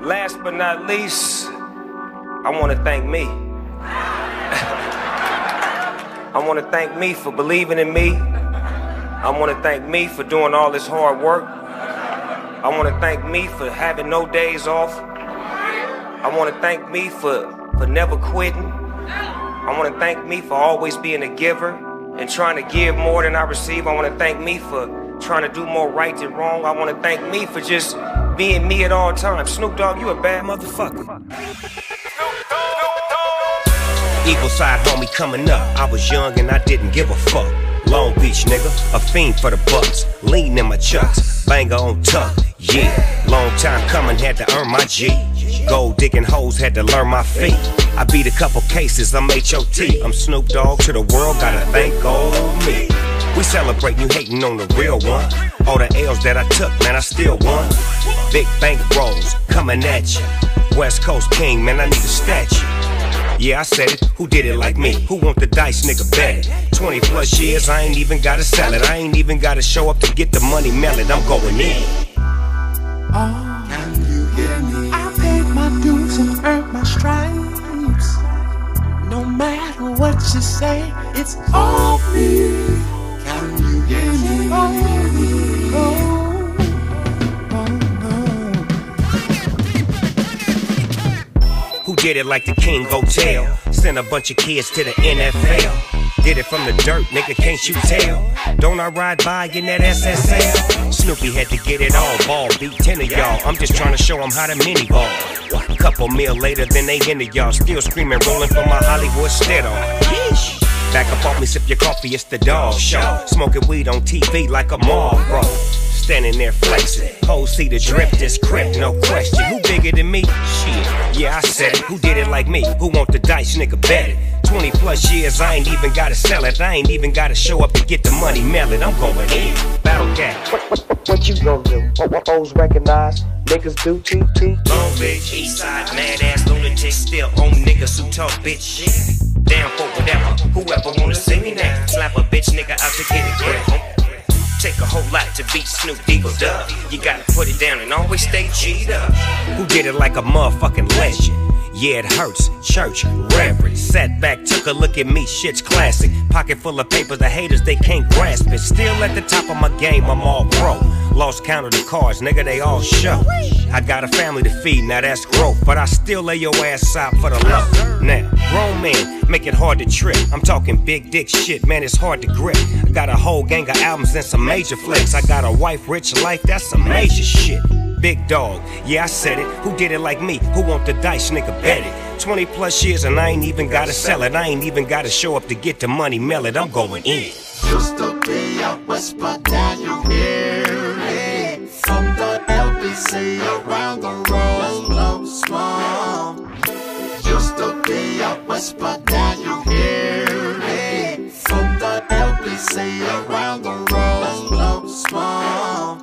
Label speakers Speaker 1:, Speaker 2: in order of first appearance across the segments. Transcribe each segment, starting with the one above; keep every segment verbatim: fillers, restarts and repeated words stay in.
Speaker 1: Last but not least, I want to thank me. I want to thank me for believing in me. I want to thank me for doing all this hard work. I want to thank me for having no days off. I want to thank me for, for never quitting. I want to thank me for always being a giver and trying to give more than I receive. I want to thank me for trying to do more right than wrong. I want to thank me for just being me at all times. Snoop Dogg, you a bad motherfucker. Eagle side homie coming up. I was young and I didn't give a fuck. Long Beach nigga, a fiend for the bucks. Lean in my chucks, banger on tuck. Yeah, long time coming, had to earn my G. Gold digging hoes, had to learn my feet. I beat a couple cases, I'm H O T. I'm Snoop Dogg to the world, gotta thank old me. We celebrate you hating on the real one. All the L's that I took, man, I still won. Big bank rolls, coming at you. West Coast King, man, I need a statue. Yeah, I said it, who did it like me? Who want the dice, nigga, bet it? twenty plus years, I ain't even gotta sell it. I ain't even gotta show up to get the money melted. I'm going in.
Speaker 2: Oh, can you hear me? I paid my dues and earned my stripes. No matter what you say, it's all me. Can you hear me? Oh, oh, oh,
Speaker 1: no. Who did it like the King Hotel? Sent a bunch of kids to the N F L. Did it from the dirt, nigga, can't you tell? Don't I ride by in that S S L? Snoopy had to get it all, ball, beat ten of y'all. I'm just trying to show them how to mini ball. Couple meal later, then they into y'all. Still screaming, rolling for my Hollywood stead on. Yeesh. Back up off me, sip your coffee, it's the dog show. Smoking weed on T V like a Marlboro. Standing there flexing, hoes see the drip, this crip, no question. Who bigger than me? Shit, yeah, I said it. Who did it like me? Who want the dice, nigga, bet it? twenty plus years, I ain't even gotta sell it. I ain't even gotta show up to get the money melted. I'm going in. Battle cat. What, what, what you gon' do? What hoes recognize? Niggas do T T. Long Beach, east side, mad ass lunatic. Still on niggas who talk bitch shit. Down for whatever, whoever wanna see me now. Slap a bitch nigga out to get it grip. Take a whole lot to beat Snoop Eagle Dub. You gotta put it down and always stay G'd up. Who did it like a motherfucking legend? Yeah, it hurts. Church, reverend. Sat back, took a look at me, shit's classic. Pocket full of papers, the haters, they can't grasp it. Still at the top of my game, I'm all pro. Lost count of the cards, nigga, they all show. I got a family to feed, now that's growth. But I still lay your ass out for the love. Now, grown men make it hard to trip. I'm talking big dick shit, man, it's hard to grip. I got a whole gang of albums and some major flicks. I got a wife, rich life, that's some major shit. Big dog, yeah, I said it. Who did it like me? Who want the dice, nigga, bet it? twenty plus years and I ain't even gotta sell it. I ain't even gotta show up to get the money melted. I'm going in.
Speaker 2: Used to be a whisper, now you hear it. From the L B C around the world, blow small. Used to be a whisper, now you hear it. From the L B C around the world, blow small.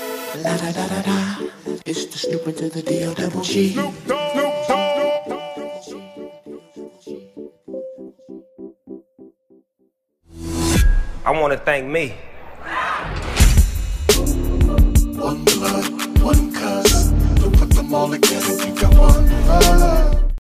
Speaker 2: La da da da da. It's the Snoop to the D O double G. Snoop Dogg, Snoop Dogg.
Speaker 1: I want to thank me.
Speaker 2: One blood, one cuz. To put them all together, you got one blood.